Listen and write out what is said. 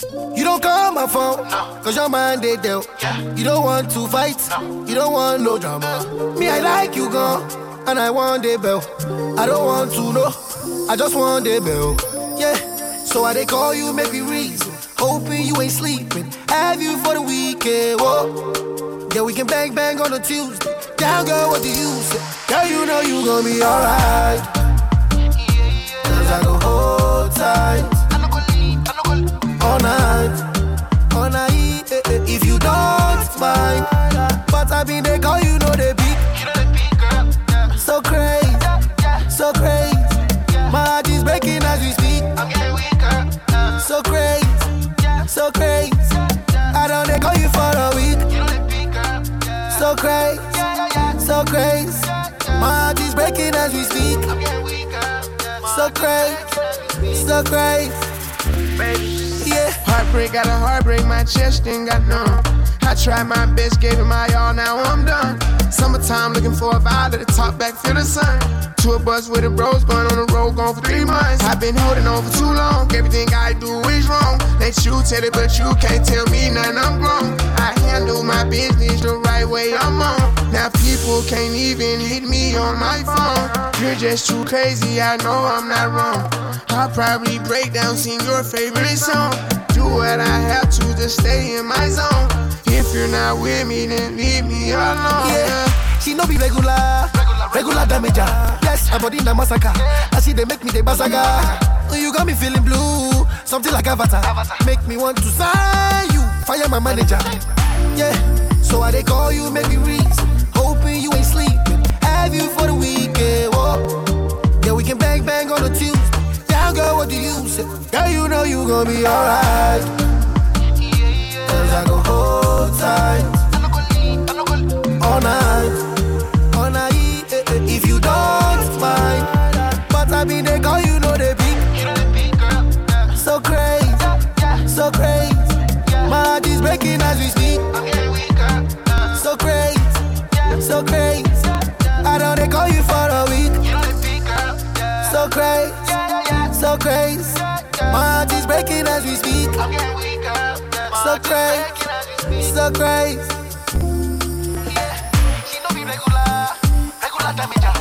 You don't call my phone, cause your mind they dealt. You don't want to fight, you don't want no drama. Me, I like you gone, and I want the bell. I don't want to know, I just want the bell. Yeah, so I they call you, make me reason. Hoping you ain't sleeping, have you for the weekend, whoa. Yeah, we can bang bang on a Tuesday. Down girl, what do you say? Girl, you know you gon' be alright. Cause I go hold tight all night, if you don't mind. But I been they call you know they beat. So crazy, so crazy. My heart is breaking as we speak. I'm getting weaker. So crazy, so crazy. I don't they call you for a week. So crazy, so crazy. My heart is breaking as we speak. I'm getting weaker. So crazy, so crazy. Yeah. Heartbreak, got a heartbreak, my chest ain't got none. I tried my best, gave it my all, now I'm done. Summertime, looking for a vibe, let it talk back, feel the sun. Tour bus with the bros, going on the road, gone for 3 months. I've been holding on for too long, everything I do is wrong. Let you tell it, but you can't tell me nothing, I'm grown. I handle my business the right way, I'm on. Now people can't even hit me on my phone. You're just too crazy, I know I'm not wrong. I'll probably break down, sing your favorite song. Do what I have to just stay in my zone. If you're not with me, then leave me alone. Yeah, she no be regular damager. Yes, her body na massacre. I see they make me the basaga. You got me feeling blue, something like Avatar. Make me want to sign you, fire my manager. Yeah, so I they call you, make me reason. Hoping you ain't sleeping, have you for the weekend, whoa. Yeah, we can bang bang on a Tuesday. Down girl, what do you say? Girl, you know you gon' be alright. Cause I go hold tight all night, if you don't mind. But I mean they call you know they beat. So crazy, so crazy. My heart is breaking as we speak. So crazy, so crazy. I don't they call you for a week. So crazy, so crazy. My heart is breaking as we speak. So crazy, so crazy. She no be regular damager.